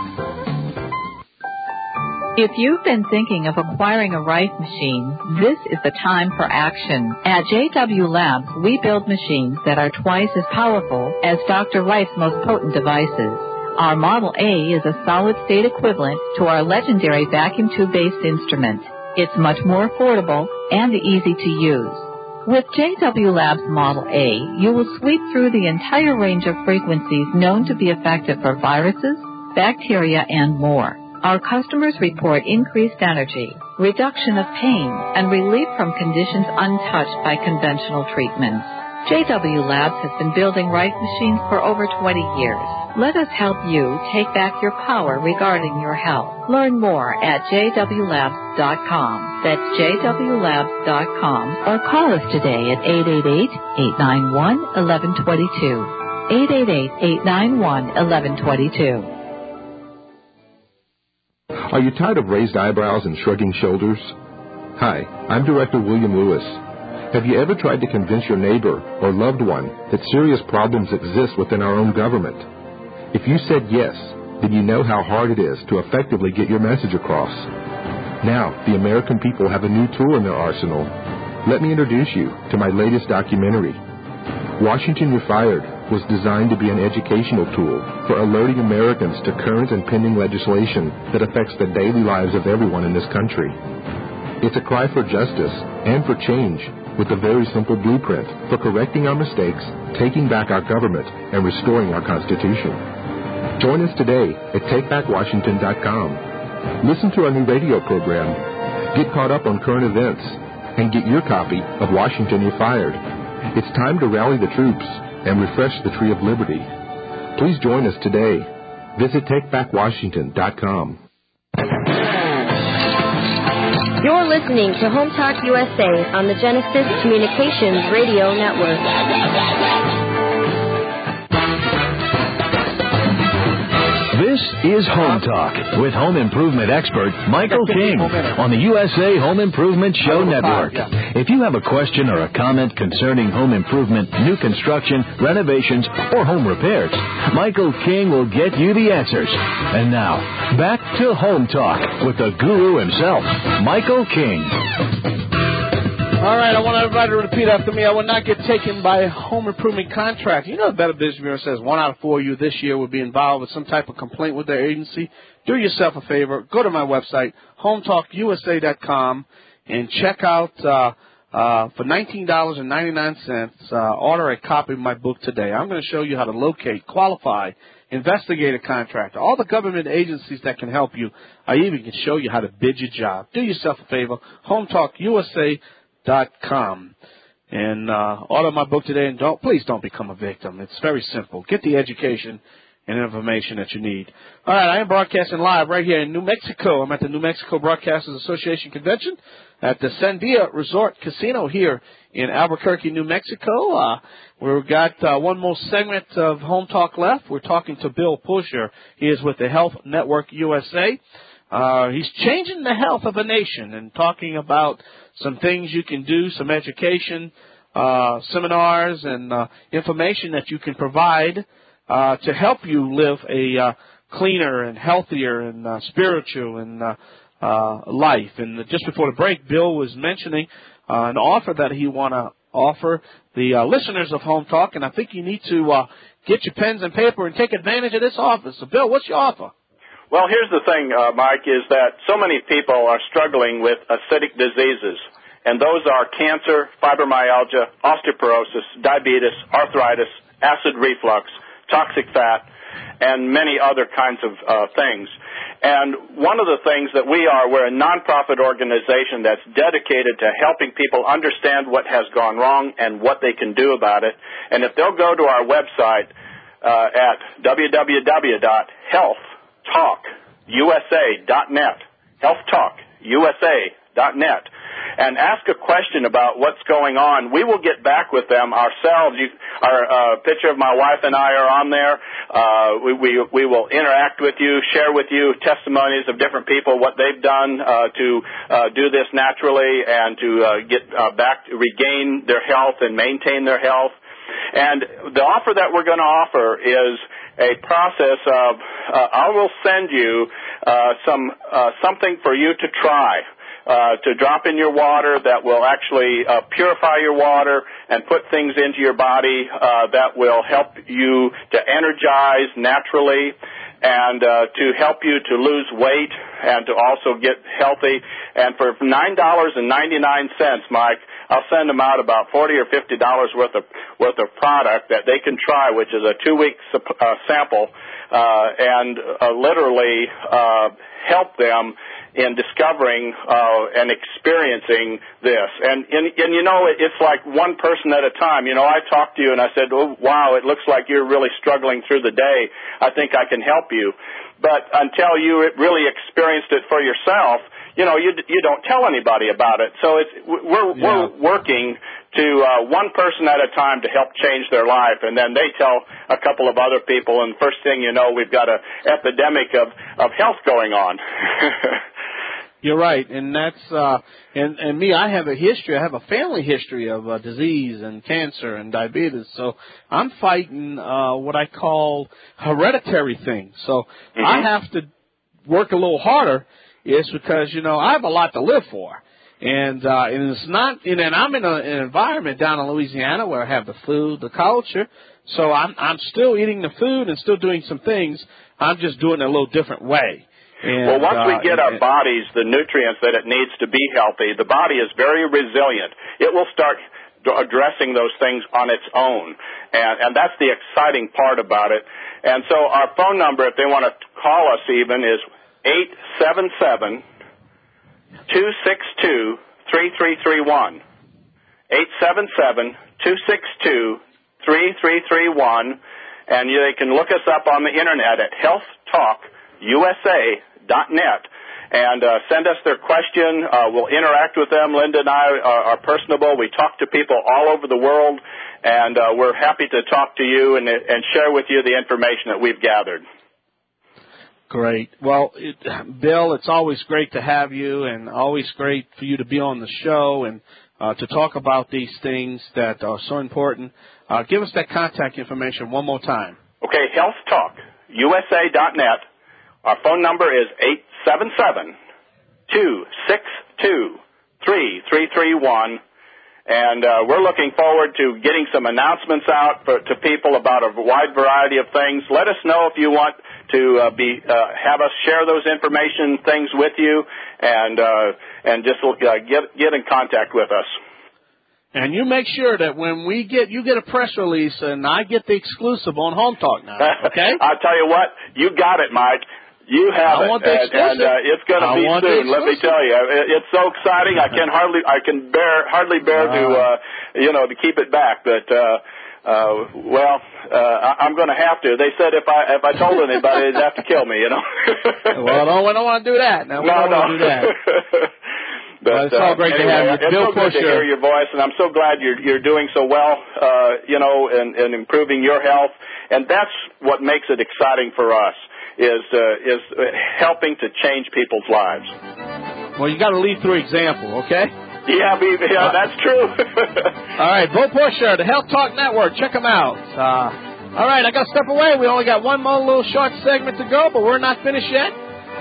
If you've been thinking of acquiring a Rife machine, this is the time for action. At J W Labs, we build machines that are twice as powerful as Doctor Rife's most potent devices. Our Model A is a solid-state equivalent to our legendary vacuum tube-based instrument. It's much more affordable and easy to use. With J W Labs Model A, you will sweep through the entire range of frequencies known to be effective for viruses, bacteria, and more. Our customers report increased energy, reduction of pain, and relief from conditions untouched by conventional treatments. J W Labs has been building Rife machines for over twenty years. Let us help you take back your power regarding your health. Learn more at j w labs dot com. That's j w labs dot com. Or call us today at eight eight eight, eight nine one, one one two two. eight eight eight, eight nine one, one one two two. Are you tired of raised eyebrows and shrugging shoulders? Hi, I'm Director William Lewis. Have you ever tried to convince your neighbor or loved one that serious problems exist within our own government? If you said yes, then you know how hard it is to effectively get your message across. Now, the American people have a new tool in their arsenal. Let me introduce you to my latest documentary. Washington You're Fired was designed to be an educational tool for alerting Americans to current and pending legislation that affects the daily lives of everyone in this country. It's a cry for justice and for change with a very simple blueprint for correcting our mistakes, taking back our government, and restoring our Constitution. Join us today at take back washington dot com. Listen to our new radio program, get caught up on current events, and get your copy of Washington You're Fired. It's time to rally the troops and refresh the tree of liberty. Please join us today. Visit take back washington dot com. You're listening to Home Talk U S A on the Genesis Communications Radio Network. This is Home Talk with home improvement expert Michael King on the U S A Home Improvement Show Network. If you have a question or a comment concerning home improvement, new construction, renovations, or home repairs, Michael King will get you the answers. And now, back to Home Talk with the guru himself, Michael King. All right, I want everybody to repeat after me. I will not get taken by a home improvement contract. You know, the Better Business Bureau says one out of four of you this year will be involved with some type of complaint with their agency. Do yourself a favor. Go to my website, home talk u s a dot com, and check out, uh, uh, for nineteen dollars and ninety-nine cents, uh, order a copy of my book today. I'm going to show you how to locate, qualify, investigate a contractor, all the government agencies that can help you. I even can show you how to bid your job. Do yourself a favor, home talk u s a dot com, and uh, order my book today. And don't please don't become a victim. It's very simple. Get the education and information that you need. All right, I am broadcasting live right here in New Mexico. I'm at the New Mexico Broadcasters Association Convention at the Sandia Resort Casino here in Albuquerque, New Mexico. Uh, we've got uh, one more segment of Home Talk left. We're talking to Bill Pusher. He is with the Health Network U S A. Uh, he's changing the health of a nation and talking about some things you can do, some education, uh, seminars, and uh, information that you can provide uh, to help you live a uh, cleaner and healthier and uh, spiritual and uh, uh, life. And just before the break, Bill was mentioning uh, an offer that he want to offer the uh, listeners of Home Talk, and I think you need to uh, get your pens and paper and take advantage of this offer. So, Bill, what's your offer? Well, here's the thing, uh, Mike, is that so many people are struggling with acidic diseases, and those are cancer, fibromyalgia, osteoporosis, diabetes, arthritis, acid reflux, toxic fat, and many other kinds of uh, things. And one of the things that we are, we're a nonprofit organization that's dedicated to helping people understand what has gone wrong and what they can do about it. And if they'll go to our website uh, at w w w dot health talk u s a dot net, health talk u s a dot net, and ask a question about what's going on, we will get back with them ourselves. You, our uh, picture of my wife and I are on there. Uh, we, we, we will interact with you, share with you testimonies of different people, what they've done uh, to uh, do this naturally and to uh, get uh, back, regain their health and maintain their health. And the offer that we're going to offer is a process of uh, I will send you uh, some uh, something for you to try. Uh, to drop in your water that will actually uh, purify your water and put things into your body uh, that will help you to energize naturally and uh, to help you to lose weight and to also get healthy. And for nine dollars and ninety-nine cents, Mike, I'll send them out about forty or fifty dollars worth of worth of product that they can try, which is a two-week uh, sample, uh, and uh, literally uh, help them in discovering uh, and experiencing this. And, and, and, you know, it's like one person at a time. You know, I talked to you and I said, oh, wow, it looks like you're really struggling through the day. I think I can help you. But until you really experienced it for yourself, you know, you you don't tell anybody about it. So it's we're yeah. we're working to uh, one person at a time to help change their life, and then they tell a couple of other people, and first thing you know, we've got an epidemic of of health going on. You're right, and that's uh, and and me. I have a history. I have a family history of uh, disease and cancer and diabetes. So I'm fighting uh, what I call hereditary things. So mm-hmm. I have to work a little harder. It's because you know I have a lot to live for, and uh, and it's not. You know, and I'm in a, an environment down in Louisiana where I have the food, the culture. So I'm I'm still eating the food and still doing some things. I'm just doing it a little different way. And, well, once we uh, get and, our bodies the nutrients that it needs to be healthy, the body is very resilient. It will start addressing those things on its own, and, and that's the exciting part about it. And so our phone number, if they want to call us even, is eight seven seven, two six two, three three three one. eight seven seven, two six two, three three three one, and you, they can look us up on the Internet at health talk u s a dot net and uh, send us their question. Uh, we'll interact with them. Linda and I are, are personable. We talk to people all over the world, and uh, we're happy to talk to you and, and share with you the information that we've gathered. Great. Well, it, Bill, it's always great to have you and always great for you to be on the show and uh, to talk about these things that are so important. Uh, give us that contact information one more time. Okay, health talk u s a dot net. Our phone number is eight seven seven, two six two, three three three one, and uh, we're looking forward to getting some announcements out for, to people about a wide variety of things. Let us know if you want to uh, be uh, have us share those information things with you, and uh, and just uh, get get in contact with us. And you make sure that when we get, you get a press release, and I get the exclusive on Home Talk now. Okay? I'll tell you what, you got it, Mike. You have I it, want the and, and uh, it's going to be soon. Let me tell you, it's so exciting. I can hardly, I can bear, hardly bear to, uh, you know, to keep it back. But uh, uh, well, uh, I'm going to have to. They said if I if I told anybody, they'd have to kill me. You know. Well, no, we don't want to do that. No, we no, don't no. want to do that. But well, it's all great uh, anyway, to have you. It's Bill so good Pusher. to hear your voice, and I'm so glad you're you're doing so well, uh, you know, and, and improving your health. And that's what makes it exciting for us, is uh, is helping to change people's lives. Well, you got to lead through example, okay? Yeah, be, yeah, that's true. All right, Bill Pusher, the Health Talk Network. Check them out. Uh, all right, I got to step away. We only got one more little short segment to go, but we're not finished yet.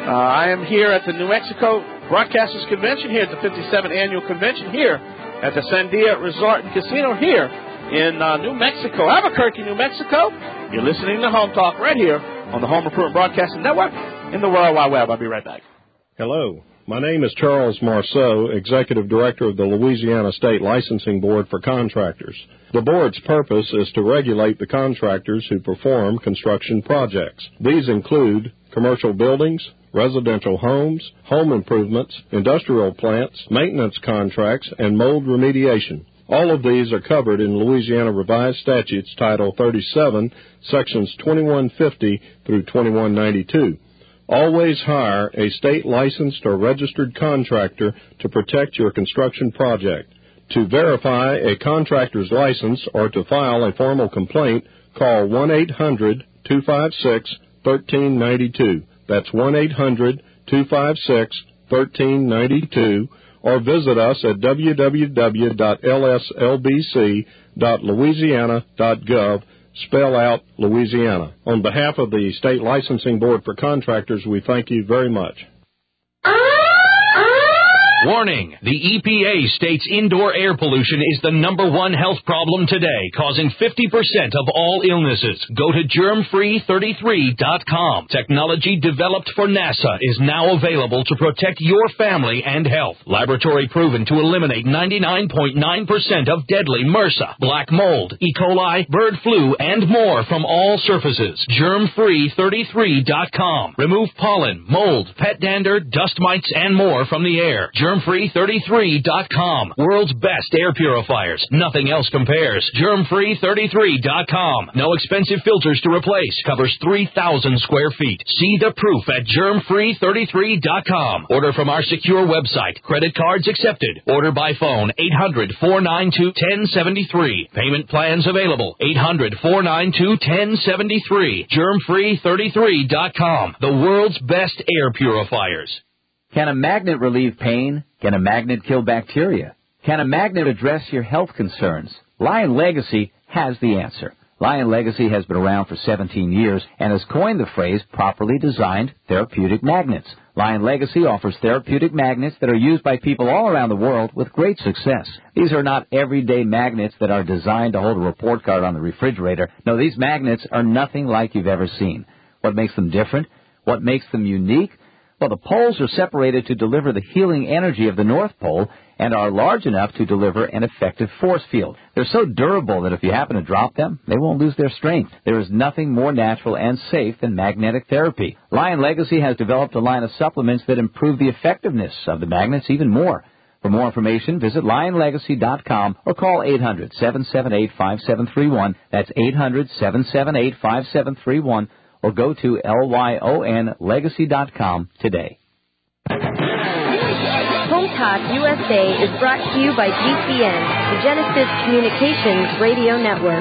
Uh, I am here at the New Mexico Broadcasters Convention, here at the fifty-seventh Annual Convention, here at the Sandia Resort and Casino here in uh, New Mexico, Albuquerque, New Mexico. You're listening to Home Talk right here on the Home Improvement Broadcasting Network in the World Wide Web. I'll be right back. Hello. My name is Charles Marceau, Executive Director of the Louisiana State Licensing Board for Contractors. The board's purpose is to regulate the contractors who perform construction projects. These include commercial buildings, residential homes, home improvements, industrial plants, maintenance contracts, and mold remediation. All of these are covered in Louisiana Revised Statutes Title thirty-seven, Sections twenty-one fifty through twenty-one ninety-two. Always hire a state-licensed or registered contractor to protect your construction project. To verify a contractor's license or to file a formal complaint, call one eight hundred two five six one three nine two. That's one eight hundred two five six one three nine two, or visit us at w w w dot l s l b c dot louisiana dot gov. Spell out Louisiana. On behalf of the State Licensing Board for Contractors, we thank you very much. Warning! The E P A states indoor air pollution is the number one health problem today, causing fifty percent of all illnesses. Go to germ free thirty-three dot com. Technology developed for NASA is now available to protect your family and health. Laboratory proven to eliminate ninety-nine point nine percent of deadly MRSA, black mold, E. coli, bird flu, and more from all surfaces. germ free thirty-three dot com. Remove pollen, mold, pet dander, dust mites, and more from the air. germ free thirty-three dot com. World's best air purifiers. Nothing else compares. germ free thirty-three dot com. No expensive filters to replace. Covers three thousand square feet. See the proof at germ free thirty-three dot com. Order from our secure website. Credit cards accepted. Order by phone eight hundred four nine two one zero seven three. Payment plans available. eight hundred four nine two one zero seven three. germ free thirty-three dot com. The world's best air purifiers. Can a magnet relieve pain? Can a magnet kill bacteria? Can a magnet address your health concerns? Lion Legacy has the answer. Lion Legacy has been around for seventeen years and has coined the phrase properly designed therapeutic magnets. Lion Legacy offers therapeutic magnets that are used by people all around the world with great success. These are not everyday magnets that are designed to hold a report card on the refrigerator. No, these magnets are nothing like you've ever seen. What makes them different? What makes them unique? Well, the poles are separated to deliver the healing energy of the North Pole and are large enough to deliver an effective force field. They're so durable that if you happen to drop them, they won't lose their strength. There is nothing more natural and safe than magnetic therapy. Lion Legacy has developed a line of supplements that improve the effectiveness of the magnets even more. For more information, visit lion legacy dot com or call eight hundred seven seven eight five seven three one. That's eight hundred seven seven eight five seven three one. Or go to L Y O N legacy dot com today. Home Talk U S A is brought to you by G C N, the Genesis Communications Radio Network.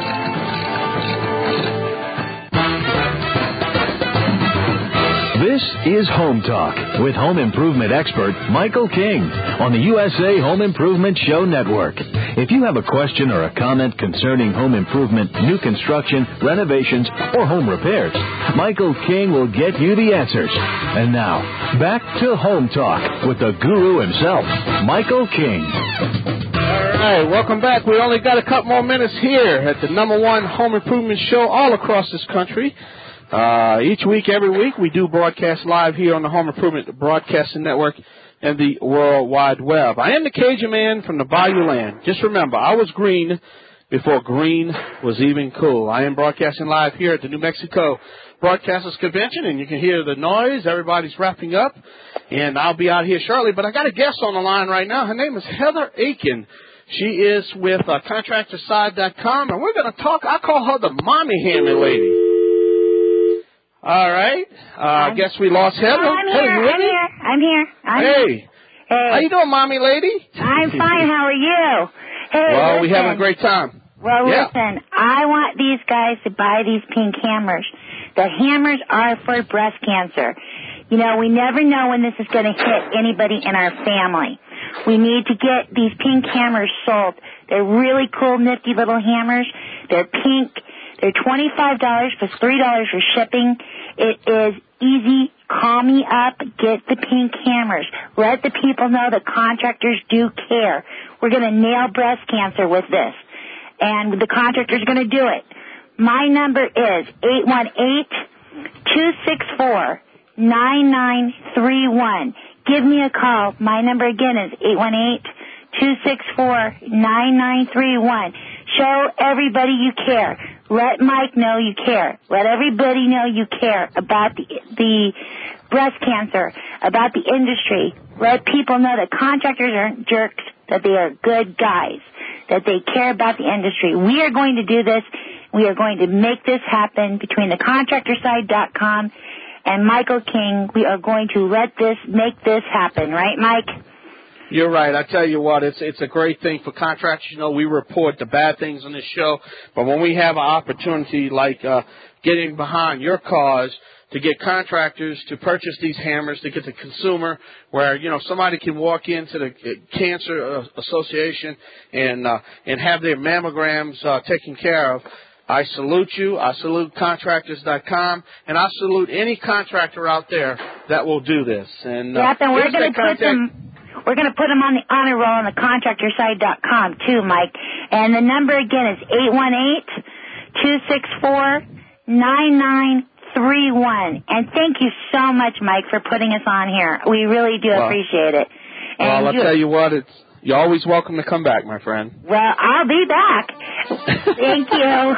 This is Home Talk with home improvement expert Michael King on the U S A Home Improvement Show Network. If you have a question or a comment concerning home improvement, new construction, renovations, or home repairs, Michael King will get you the answers. And now, back to Home Talk with the guru himself, Michael King. All right, welcome back. We only got a couple more minutes here at the number one home improvement show all across this country. Uh, each week, every week, we do broadcast live here on the Home Improvement Broadcasting Network and the World Wide Web. I am the Cajun Man from the Bayou Land. Just remember, I was green before green was even cool. I am broadcasting live here at the New Mexico Broadcasters Convention, and you can hear the noise. Everybody's wrapping up, and I'll be out here shortly. But I got a guest on the line right now. Her name is Heather Aiken. She is with uh, contractor side dot com, and we're going to talk. I call her the mommy hammer lady. All right. Uh, I guess we lost Heather. Oh, I'm, hey, here, you I'm here. I'm here. I'm hey. here. Hey. How you doing, mommy lady? I'm fine. How are you? Hey, well, listen. we're having a great time. Well, yeah. listen, I want these guys to buy these pink hammers. The hammers are for breast cancer. You know, we never know when this is going to hit anybody in our family. We need to get these pink hammers sold. They're really cool, nifty little hammers. They're pink. They're twenty-five dollars plus three dollars for shipping. It is easy. Call me up. Get the pink hammers. Let the people know that contractors do care. We're going to nail breast cancer with this. And the contractor's going to do it. My number is eight one eight, two six four, nine nine three one. Give me a call. My number again is eight one eight, two six four, nine nine three one. Show everybody you care. Let Mike know you care. Let everybody know you care about the, the breast cancer, about the industry. Let people know that contractors aren't jerks, that they are good guys, that they care about the industry. We are going to do this. We are going to make this happen between the contractor side dot com and Michael King. We are going to let this, make this happen. Right, Mike? You're right. I tell you what, it's it's a great thing for contractors. You know, we report the bad things on this show, but when we have an opportunity like uh, getting behind your cause to get contractors to purchase these hammers, to get the consumer where, you know, somebody can walk into the Cancer Association and uh, and have their mammograms uh, taken care of. I salute you. I salute contractors dot com, and I salute any contractor out there that will do this. And uh, yep, and we're going to put them. We're going to put them on the honor roll on the contractor side dot com too, Mike. And the number again is eight one eight, two six four, nine nine three one. And thank you so much, Mike, for putting us on here. We really do well, appreciate it. And well, I'll you, tell you what, it's you're always welcome to come back, my friend. Well, I'll be back. Thank you.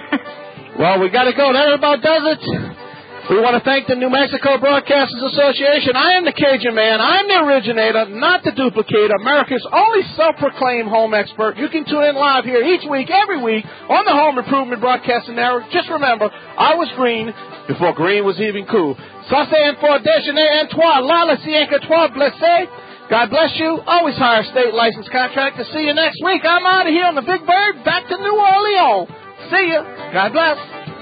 Well, we got to go. That about does it. We want to thank the New Mexico Broadcasters Association. I am the Cajun Man. I'm the originator, not the duplicator, America's only self-proclaimed home expert. You can tune in live here each week, every week, on the Home Improvement Broadcasting Network. Just remember, I was green before green was even cool. Ça c'est un fort déjeuner en toi, là, le sien que toi blessé. God bless you. Always hire state licensed contractors. See you next week. I'm out of here on the Big Bird, back to New Orleans. See you. God bless.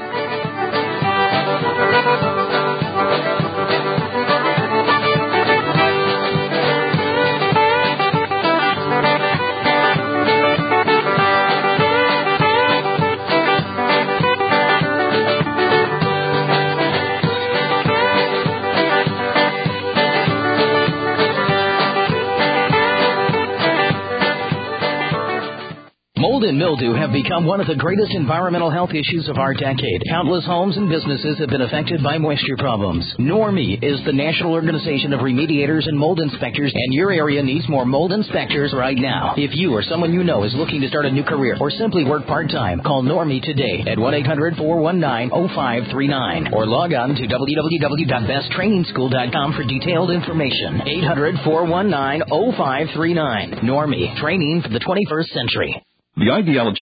Mold and mildew have become one of the greatest environmental health issues of our decade. Countless homes and businesses have been affected by moisture problems. NORMI is the National Organization of Remediators and Mold Inspectors, and your area needs more mold inspectors right now. If you or someone you know is looking to start a new career or simply work part-time, call NORMI today at one eight hundred, four one nine, oh five three nine or log on to w w w dot best training school dot com for detailed information. eight hundred, four one nine, oh five three nine. NORMI, training for the twenty-first century. The ideology